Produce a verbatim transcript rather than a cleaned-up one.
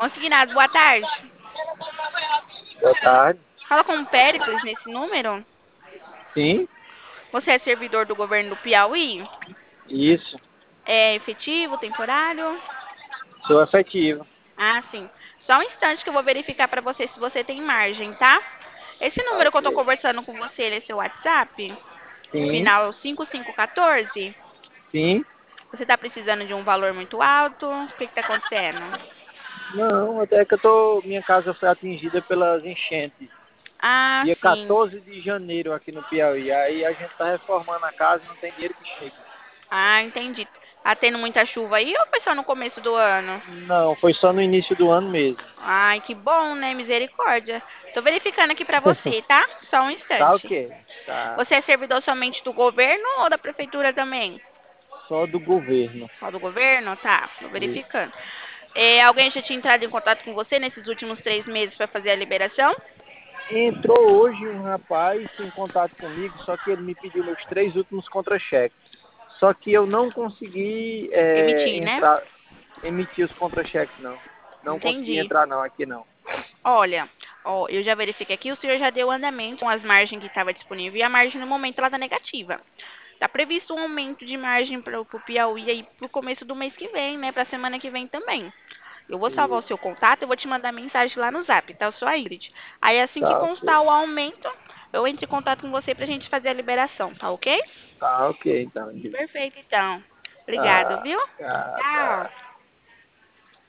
Consignado, boa tarde. Boa tarde. Fala com o Péricles nesse número. Sim, Você é servidor do governo do Piauí? isso. É efetivo, temporário? Sou efetivo. Ah, sim. Só um instante que eu vou verificar para você se você tem margem, tá? Esse Tá número que eu tô ok. conversando com você, ele é seu WhatsApp? O Sim, final é o cinco cinco um quatro? sim. Você tá precisando de um valor muito alto? O que que tá acontecendo? Não, até que eu tô. Minha casa foi atingida pelas enchentes. Ah, Dia sim. quatorze de janeiro aqui no Piauí. Aí a gente tá reformando a casa e não tem dinheiro que chegue. Ah, entendi. Tá tendo muita chuva aí ou foi só no começo do ano? Não, foi só no início do ano mesmo. Ai, que bom, né? Misericórdia. Tô verificando aqui pra você, tá? Só um Tá instante. ok. Tá. Você é servidor somente do governo ou da prefeitura também? Só do governo. Só do governo? Tá, tô Isso. verificando. É, alguém já tinha entrado em contato com você nesses últimos três meses para fazer a liberação? Entrou hoje um rapaz em contato comigo, só que ele me pediu meus três últimos contra-cheques. Só que eu não consegui é, Emitir, né? entrar, emitir os contra-cheques, não. Não consegui Entendi. entrar, não, aqui não. Olha, ó, eu já verifiquei aqui, o senhor já deu andamento com as margens que estava disponível e a margem no momento ela está negativa. Está previsto um aumento de margem para o Piauí aí para o começo do mês que vem, né? Para a semana que vem também. Eu vou salvar o Isso. seu contato, eu vou te mandar mensagem lá no Zap, tá? Eu sou a Ingrid. Aí assim que Tá ok. constar o aumento, eu entro em contato com você pra gente fazer a liberação, tá ok? Tá ok, então. Perfeito, então. Obrigado, Tá, viu? tá, Tchau. tá.